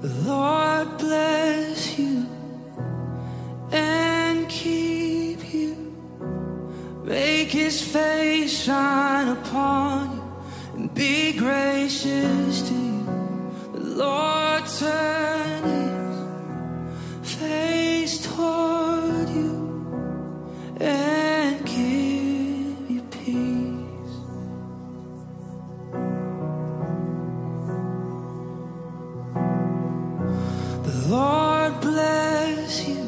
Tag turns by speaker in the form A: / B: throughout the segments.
A: The Lord bless you and keep you. Make His face shine upon you and be gracious to you. The Lord turn His face toward you and give you peace. The Lord bless you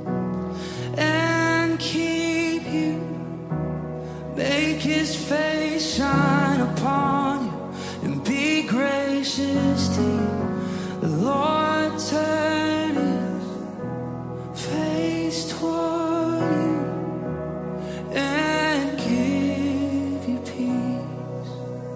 A: and keep you. Make His face shine upon you and be gracious to you. The Lord turn His face toward you and give you peace.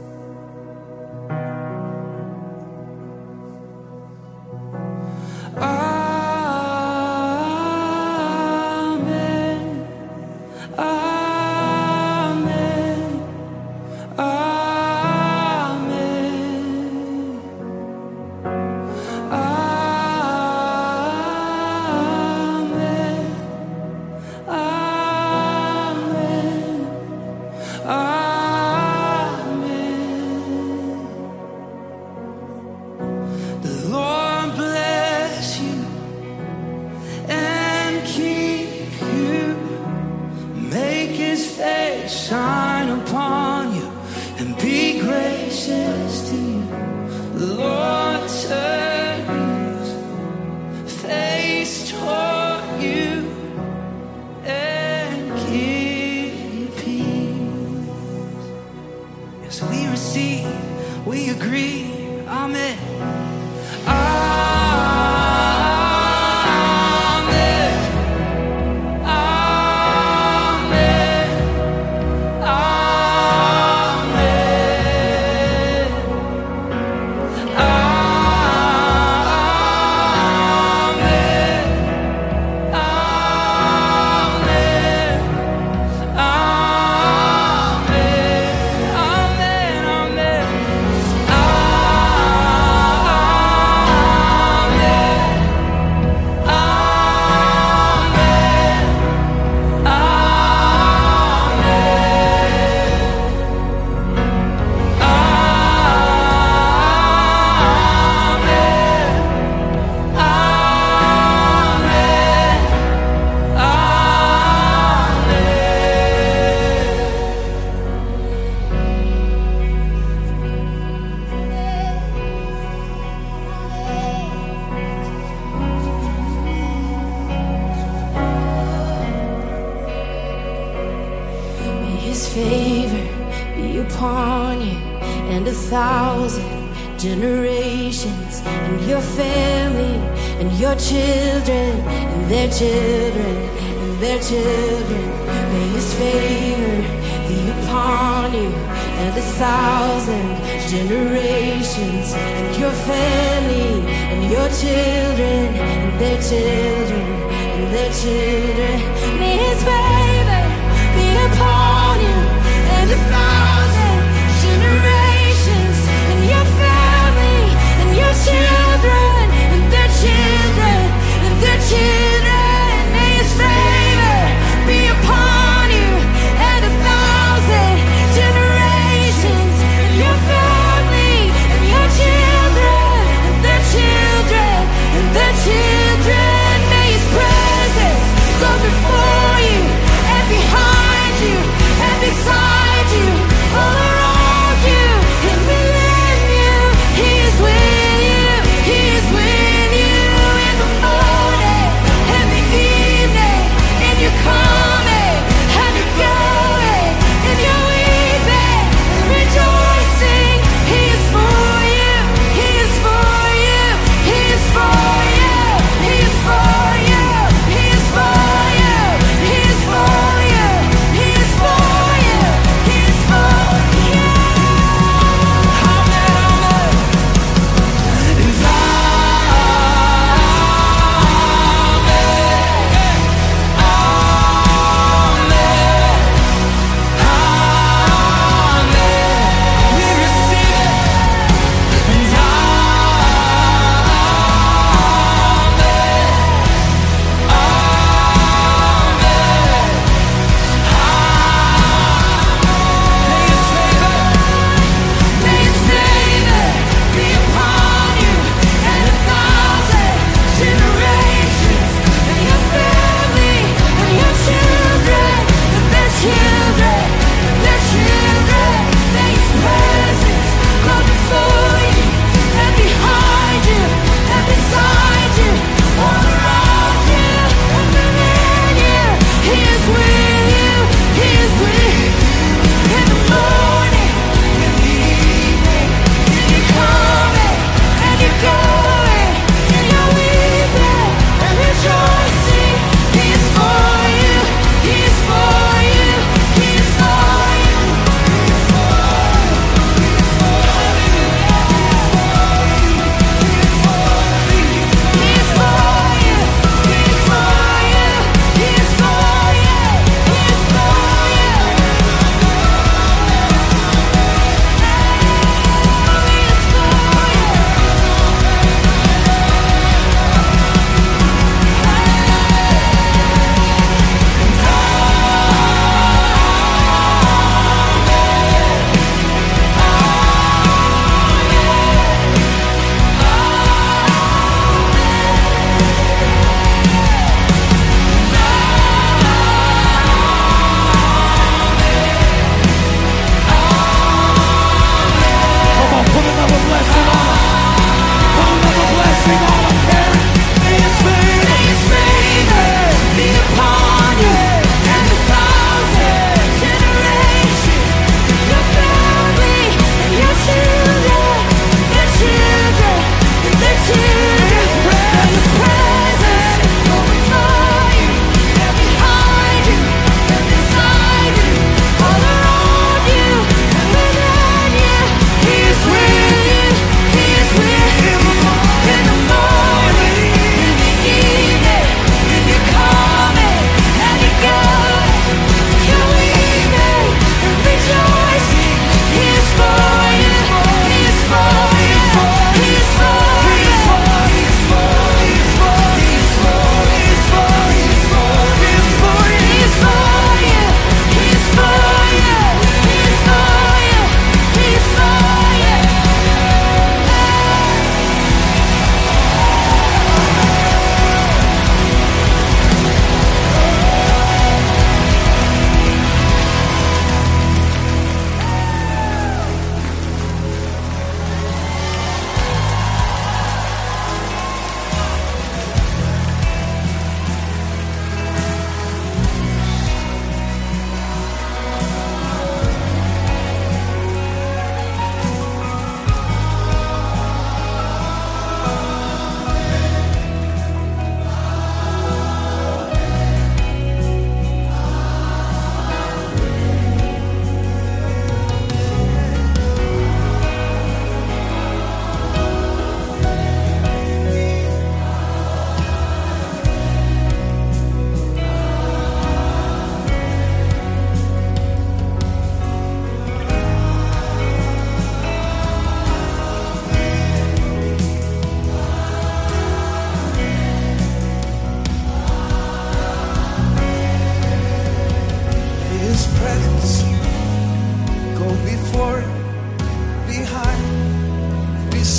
A: Amen. Amen. Amen. Amen. Amen. Amen. The Lord bless you and keep you. Make His face shine upon you and be gracious to you. The Lord turn His face toward you and give you peace. Yes, we receive, we agree. Amen. Amen. Amen. Amen. Amen. Amen. His favor be upon you and 1,000 generations, and your family and your children and their children and their children. May His favor be upon you and 1,000 generations, and your family and your children and their children and their children. May His favor be upon you and 1,000 generations, and your family and your children and their children and their children. May His favor be upon you and 1,000 generations, and your family and your children and their children and their children. May His presence go before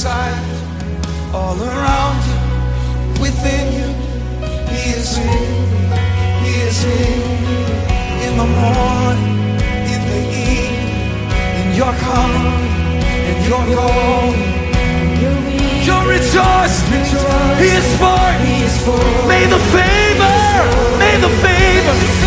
B: beside you, all around you, within you. He is here, He is here. In the morning, in the evening, in your coming and your going, your rejoicing. He is for you. May the favor